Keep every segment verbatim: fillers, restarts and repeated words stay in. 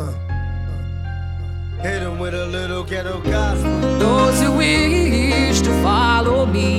Uh, hit him with a little ghetto gospel. Those who wish to follow me,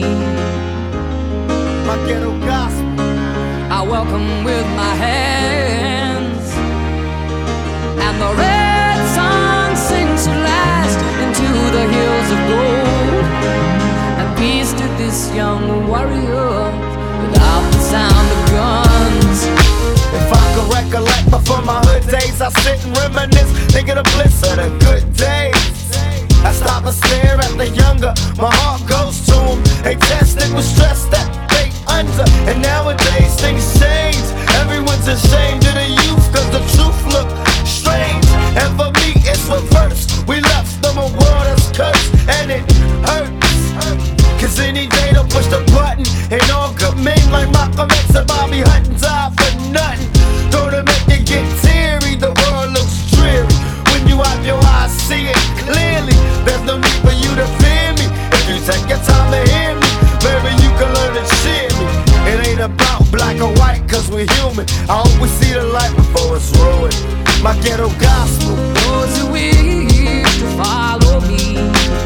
My ghetto gospel. I welcome with my hands, and the red sun sings at last into the hills of gold. And peace to this young warrior without the sound of guns. If I could recollect before my hood days, I sit and reminisce, thinking of bliss of the good days. I stop and stare at the younger, my heart goes to them. They tested with stress that they under, and nowadays things change. Everyone's ashamed of the youth, cause the truth look strange. And for me it's reverse, we left them a world that's cursed, and it hurts. Cause any day they'll push the button, and all good men like Malcolm X and Bobby Hutton die for nothing. Don't it make you get teary, the world looks dreary. When you have your eyes, see it clearly. There's no need for you to fear me. If you take your time to hear me, maybe you can learn to cheer me. It ain't about black or white, cause we're human. I hope we see the light before it's ruined. My ghetto gospel. Those who wish to follow me,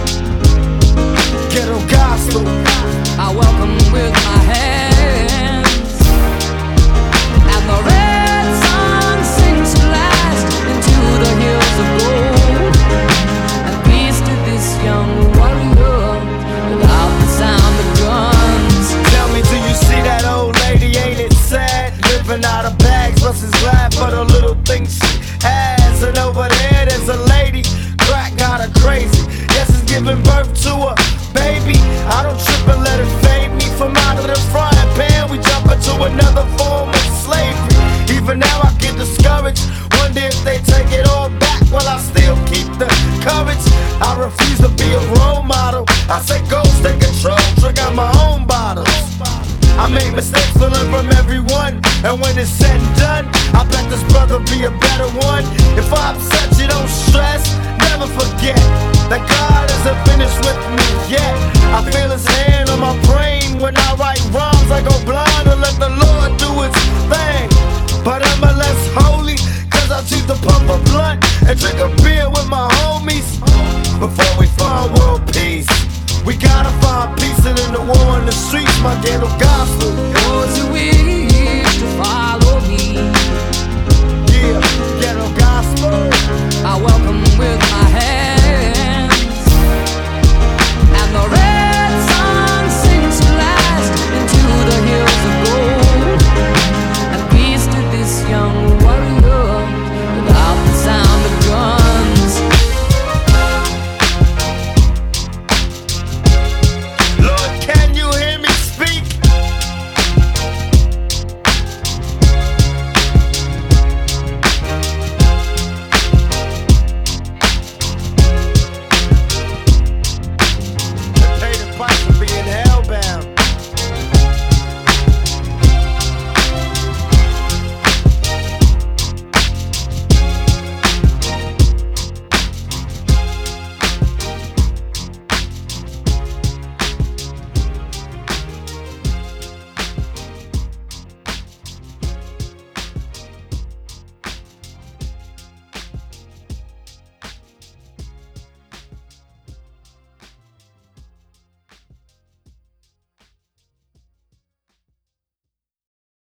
Ghetto gospel. I welcome with my hands, and the red sun sings at last into the hills of gold. And peace to this young warrior without the sound of guns. Tell me, do you see that old lady? Ain't it sad? Living out of bags, plus is glad for the little things she has. And over there, there's a lady, crack got her crazy. Yes, it's giving birth to a baby. I don't trip and let it fade me. From out of the frying pan, we jump into another form of slavery. Even now I get discouraged, wonder if they take it all back. While I still keep the courage, I refuse to be a role model. I say go, take control, drink out my own bottles. I make mistakes to learn from everyone, and when it's said and done, I bet this brother be a better one. If I upset you, don't stress, never forget that God isn't finished with me yet. I feel his hand on my brain when I write rhymes. I go blind and let the Lord do his thing, but I'm a